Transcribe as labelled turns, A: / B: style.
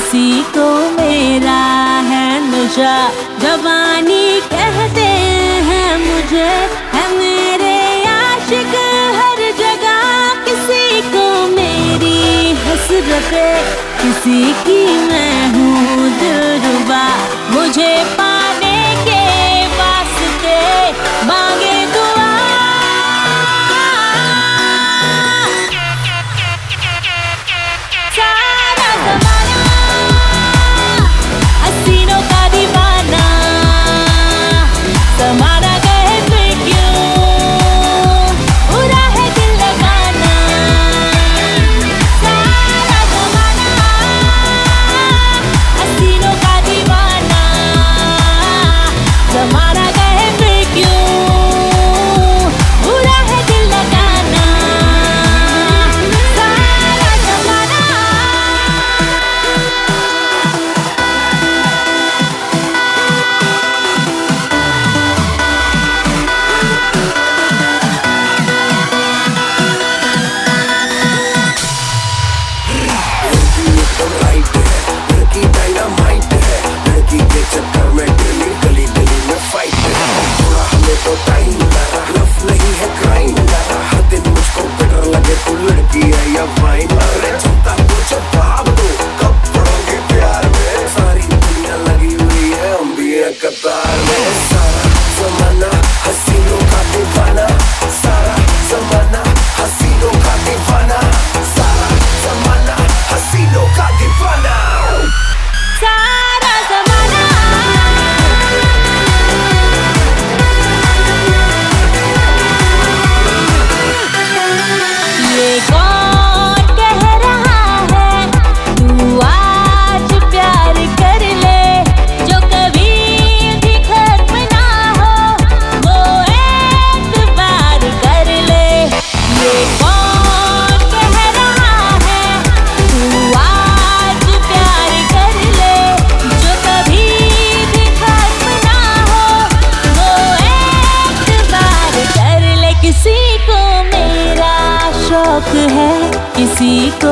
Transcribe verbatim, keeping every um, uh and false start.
A: किसी को मेरा है नशा। जवानी कहते हैं मुझे, है मेरे आशिक हर जगह। किसी को मेरी हसरतें, किसी की मैं हूँ दिलरुबा। मुझे पाने के वास्ते मांगे दुआ। सारा ज़माना हसीनों का दीवाना, ज़माना कहे फिर क्यों बुरा है दिल लगाना। सारा ज़माना हसीनों का दीवाना, ज़माना कहे फिर क्यों बुरा है दिल लगाना। सारा ज़माना
B: राइट है, लड़की डायनामाइट है। लड़की के चक्कर में डेली गली गली में फाइट है। थोड़ा हमें तो टाइम लगा, लव नहीं है क्राइम लगा। हर दिन मुझको बेटर लगे तो लड़की है या वाइन। अरे चिंता को जवाब दो, कब पड़ोगे प्यार में। सारी दुनिया लगी हुई है, हम भी हैं कतार में। सारा ज़माना हसीनों का दीवाना, सारा ज़माना हसीनों का दीवाना, सारा ज़माना हसीनों का दीवाना।
A: सारा ज़माना ये कौन कह रहा है तू आज प्यार कर ले। जो कभी भी खत्म ना हो वो एतबार कर ले। ये कौन कह रहा है तू आज प्यार कर ले। जो कभी भी खत्म ना हो वो एतबार कर ले। किसी को मेरा शौक है, किसी को